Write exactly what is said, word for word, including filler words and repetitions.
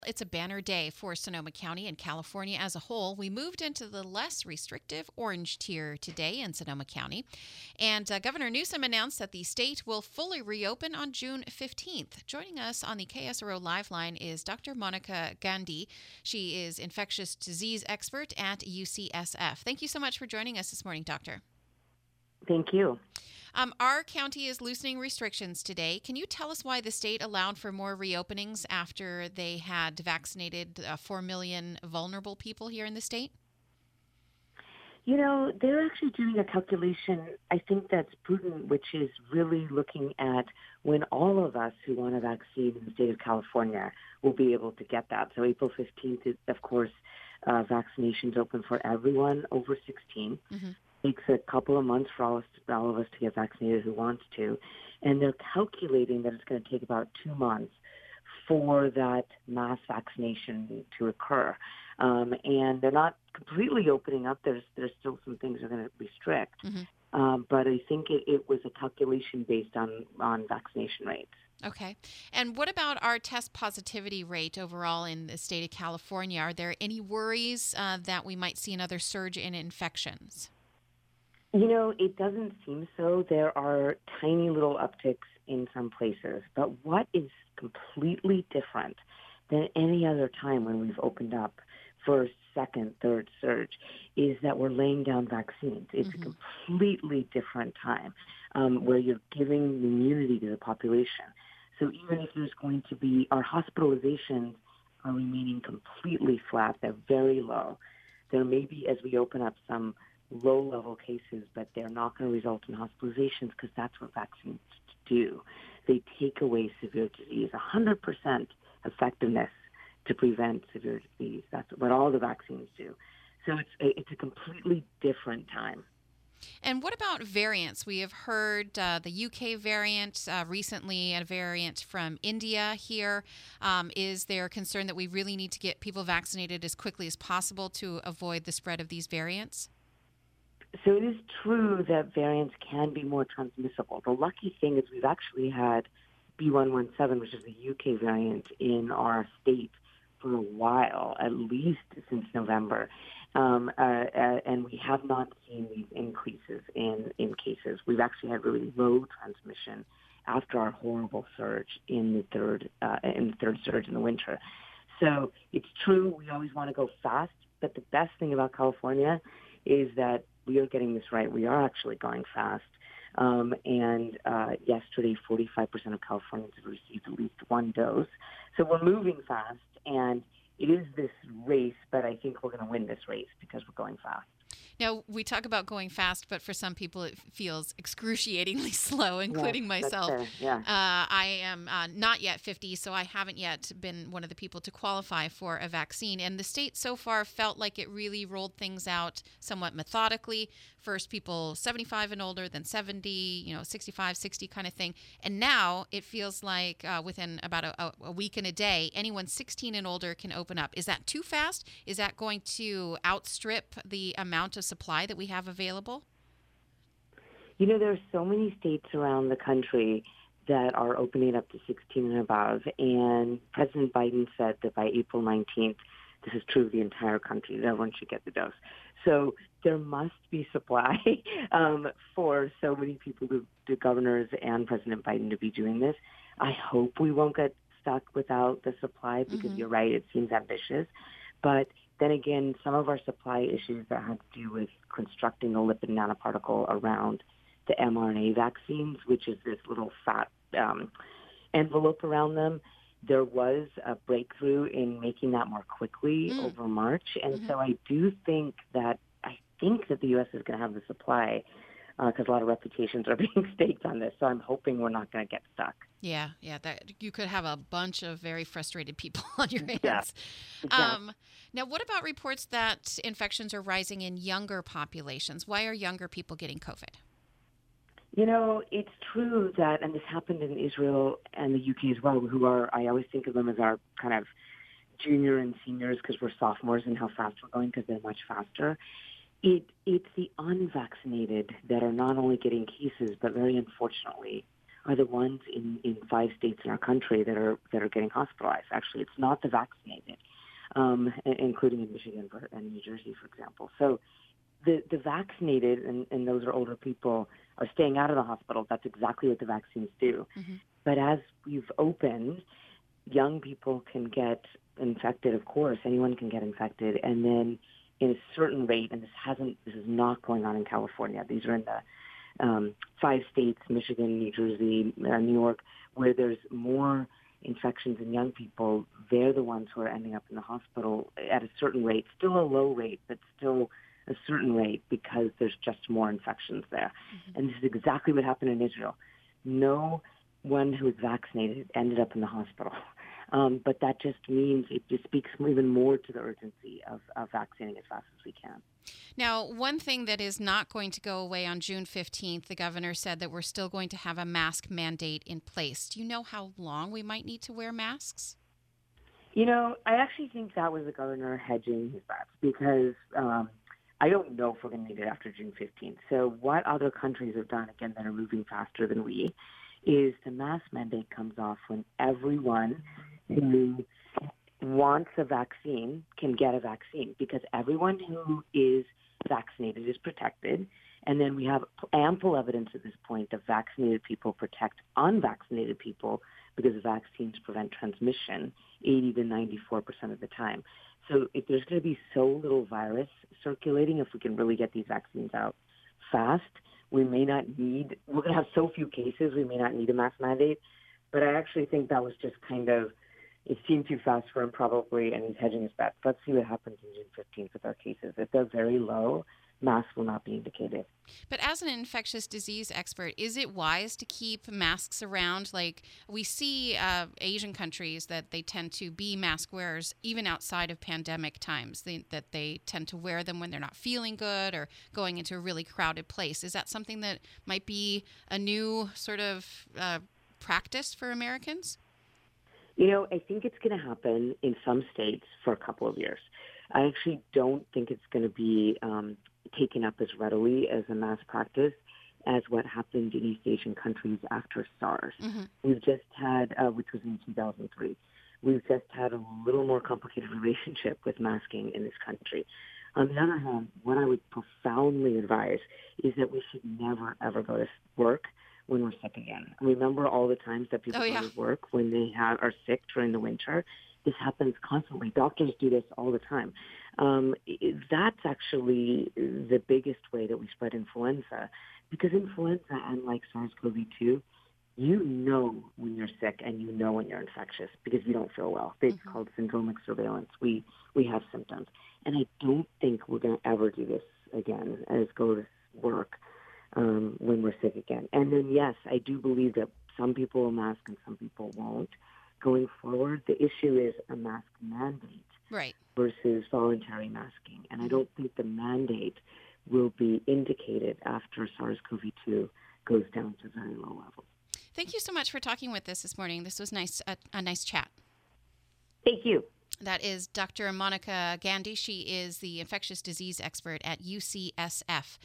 It's a banner day for Sonoma County and California as a whole. We moved into the less restrictive orange tier today in Sonoma County. And uh, Governor Newsom announced that the state will fully reopen on June fifteenth. Joining us on the K S R O Live Line is Doctor Monica Gandhi. She is infectious disease expert at U C S F. Thank you so much for joining us this morning, Doctor. Thank you. Um, our county is loosening restrictions today. Can you tell us why the state allowed for more reopenings after they had vaccinated uh, four million vulnerable people here in the state? You know, they're actually doing a calculation, I think that's prudent, which is really looking at when all of us who want a vaccine in the state of California will be able to get that. So April fifteenth is, of course, uh, vaccinations open for everyone over sixteen. Mm-hmm. Takes a couple of months for all, us, all of us to get vaccinated who wants to. And they're calculating that it's going to take about two months for that mass vaccination to occur. Um, and they're not completely opening up. There's there's still some things they're going to restrict. Mm-hmm. Um, but I think it, it was a calculation based on, on vaccination rates. Okay. And what about our test positivity rate overall in the state of California? Are there any worries uh, that we might see another surge in infections? You know, it doesn't seem so. There are tiny little upticks in some places. But what is completely different than any other time when we've opened up first, second, third surge is that we're laying down vaccines. It's mm-hmm. a completely different time um, where you're giving immunity to the population. So even if there's going to be, our hospitalizations are remaining completely flat. They're very low. There may be, as we open up, some low-level cases, but they're not going to result in hospitalizations because that's what vaccines do. They take away severe disease, one hundred percent effectiveness to prevent severe disease. That's what all the vaccines do. So it's a, it's a completely different time. And what about variants? We have heard uh, the U K variant, uh, recently a variant from India here. Um, is there concern that we really need to get people vaccinated as quickly as possible to avoid the spread of these variants? So it is true that variants can be more transmissible. The lucky thing is we've actually had B one one seven, which is the U K variant, in our state for a while, at least since November. Um, uh, uh, and we have not seen these increases in, in cases. We've actually had really low transmission after our horrible surge in the third uh, in the third surge in the winter. So it's true we always want to go fast, but the best thing about California is that we are getting this right. We are actually going fast. Um, and uh, yesterday, forty-five percent of Californians have received at least one dose. So we're moving fast, and it is this race, but I think we're going to win this race because we're going fast. Now, we talk about going fast, but for some people it feels excruciatingly slow, including yes, myself. That's fair. Yeah. Uh, I am uh, not yet fifty, so I haven't yet been one of the people to qualify for a vaccine. And the state so far felt like it really rolled things out somewhat methodically. First, people seventy-five and older, then seventy, you know, sixty-five, sixty kind of thing. And now it feels like uh, within about a, a week and a day, anyone sixteen and older can open up. Is that too fast? Is that going to outstrip the amount of supply that we have available? You know, there are so many states around the country that are opening up to sixteen and above, and President Biden said that by April nineteenth, this is true of the entire country, that everyone should get the dose. So there must be supply um, for so many people, the, the governors and President Biden, to be doing this. I hope we won't get stuck without the supply because mm-hmm. you're right, it seems ambitious. But then again, some of our supply issues that had to do with constructing a lipid nanoparticle around the mRNA vaccines, which is this little fat um, envelope around them, there was a breakthrough in making that more quickly mm. over March. And mm-hmm. so I do think that, I think that the U S is going to have the supply because uh, a lot of reputations are being staked on this. So I'm hoping we're not going to get stuck. Yeah, yeah, that you could have a bunch of very frustrated people on your hands. Yeah, exactly. Um, now, what about reports that infections are rising in younger populations? Why are younger people getting COVID? You know, it's true that, and this happened in Israel and the U K as well, who are, I always think of them as our kind of junior and seniors because we're sophomores and how fast we're going because they're much faster. It It's the unvaccinated that are not only getting cases, but very unfortunately are the ones in, in five states in our country that are that are getting hospitalized. Actually, it's not the vaccinated, um, including in Michigan and New Jersey, for example. So the, the vaccinated, and, and those are older people, are staying out of the hospital. That's exactly what the vaccines do. Mm-hmm. But as we've opened, young people can get infected, of course. Anyone can get infected. And then in a certain rate, and this hasn't, this is not going on in California. These are in the um, five states, Michigan, New Jersey, uh, New York, where there's more infections in young people. They're the ones who are ending up in the hospital at a certain rate, still a low rate, but still a certain rate because there's just more infections there. Mm-hmm. And this is exactly what happened in Israel. No one who was vaccinated ended up in the hospital. Um, but that just means it just speaks even more to the urgency of, of vaccinating as fast as we can. Now, one thing that is not going to go away on June fifteenth, the governor said that we're still going to have a mask mandate in place. Do you know how long we might need to wear masks? You know, I actually think that was the governor hedging his bets because um, I don't know if we're going to need it after June fifteenth. So what other countries have done, again, that are moving faster than we, is the mask mandate comes off when everyone who wants a vaccine can get a vaccine, because everyone who is vaccinated is protected. And then we have ample evidence at this point that vaccinated people protect unvaccinated people because vaccines prevent transmission eighty to ninety-four percent of the time. So if there's going to be so little virus circulating, if we can really get these vaccines out fast, we may not need, we're going to have so few cases, we may not need a mask mandate. But I actually think that was just kind of, it seemed too fast for him probably, and he's hedging his bets. Let's see what happens on June fifteenth with our cases. If they're very low, masks will not be indicated. But as an infectious disease expert, is it wise to keep masks around? Like we see uh, Asian countries that they tend to be mask wearers even outside of pandemic times, they, that they tend to wear them when they're not feeling good or going into a really crowded place. Is that something that might be a new sort of uh, practice for Americans? You know, I think it's going to happen in some states for a couple of years. I actually don't think it's going to be um, taken up as readily as a mass practice as what happened in East Asian countries after SARS. Mm-hmm. We've just had, uh, which was in two thousand three, we've just had a little more complicated relationship with masking in this country. On the other hand, what I would profoundly advise is that we should never, ever go to work when we're sick again. Remember all the times that people oh, yeah. go to work when they have, are sick during the winter? This happens constantly. Doctors do this all the time. Um, that's actually the biggest way that we spread influenza, because influenza, unlike SARS-CoV two, you know when you're sick and you know when you're infectious because you don't feel well. It's mm-hmm. called syndromic surveillance. We we have symptoms. And I don't think we're going to ever do this again, as go to work um, when we're sick again. And then, yes, I do believe that some people will mask and some people won't. Going forward, the issue is a mask mandate right. versus voluntary masking. And I don't think the mandate will be indicated after SARS-CoV two goes down to very low levels. Thank you so much for talking with us this morning. This was nice, a, a nice chat. Thank you. That is Doctor Monica Gandhi. She is the infectious disease expert at U C S F.